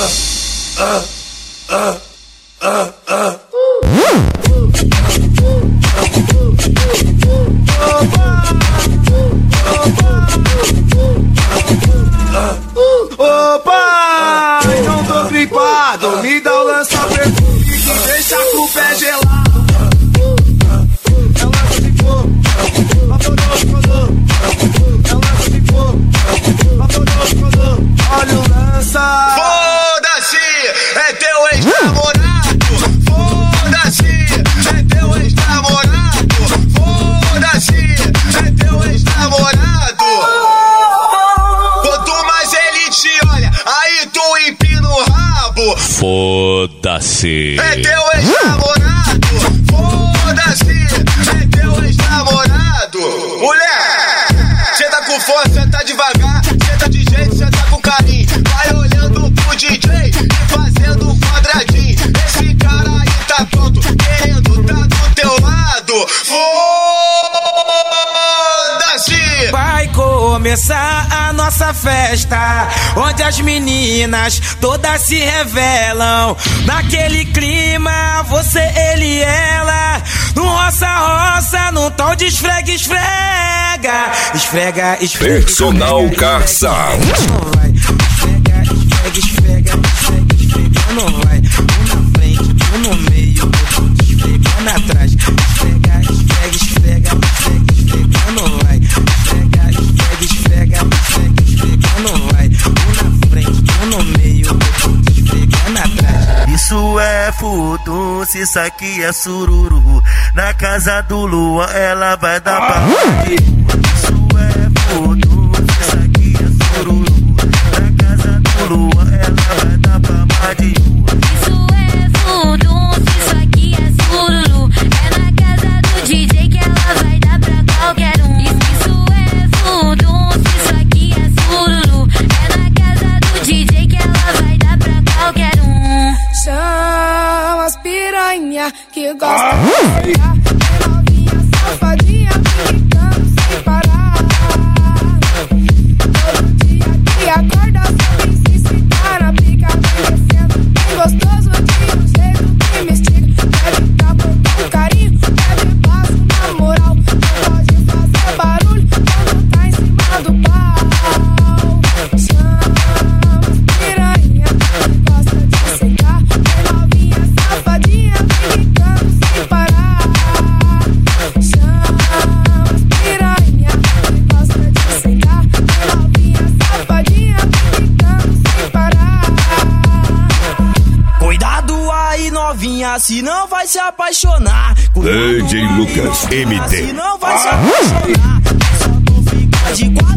Opa, não tô gripado, me dá o lança perfume que deixa com o pé gelado. Olha o lança. Foda-se, é teu ex-namorado. Foda-se, é teu ex-namorado. Foda-se, é teu ex-namorado. Quanto mais ele te olha, aí tu empina o rabo. Foda-se, é teu ex-namorado. Foda-se, é teu ex-namorado. Mulher, cê tá com força, cê tá devagar. Cê tá de jeito, cê tá com carinho. Vai olhando pro DJ e fazendo um quadradinho. Esse cara aí tá pronto, querendo tá do teu lado. Foda-se. Vai começar a nossa festa, onde as meninas todas se revelam. Naquele clima, você, ele e ela. No roça-roça, num tal de esfrega-esfrega. Esfrega-esfrega. Personal Caça. Não vai. Esfrega-esfrega. Não vai. Um na frente, um no meio, esfregando atrás. Esfrega-esfrega. Não vai. Esfrega, não vai. Um na frente, um no meio, esfregando atrás. Isso é furdunço, isso aqui é sururu. Na casa do Luan ela vai dar pra onde? Isso é furdunço, isso aqui é sururu. Na casa do Luan ela vai dar pra mais de uma. Isso é furdunço, isso aqui é sururu. É na casa do DJ que ela vai dar pra qualquer um. Isso é furdunço, isso aqui é sururu. É na casa do DJ que ela vai dar pra qualquer um. Chama as piranha que gosta de pegar. Novinha safadinha brincando sem parar. Todo dia que acorda só vem se excitar. Na pica vem descendo, bem gostoso de um jeito que me estiga. Pede pra botar um carinho, pede passo na moral. Não pode fazer barulho quando tá em cima do pau. Chama as piranha que gosta de sentar. Novinha safadinha brincando sem parar. Chama as piranha que gosta de sentar. Novinha safadinha brincando sem parar. Cuidado aí, novinha, senão vai se apaixonar. DJ Lucas MT. Senão vai se apaixonar. Só vou ficar de quatro.